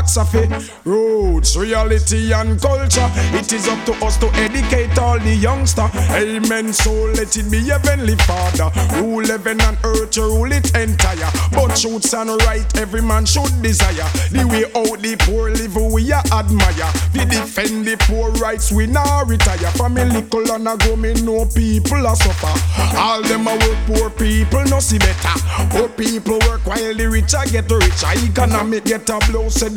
ask of it. Roots, reality and culture. It is up to us to educate all the youngster. Amen, so let it be heavenly Father. Rule heaven and earth, you rule it entire. But truths and right, every man should desire. The way out the poor live, we admire. We defend the poor rights, we now retire. From a little and a go, me know people are suffer. All them a work, poor people no see better. Poor people work while the rich a get richer. Economic get a blow, so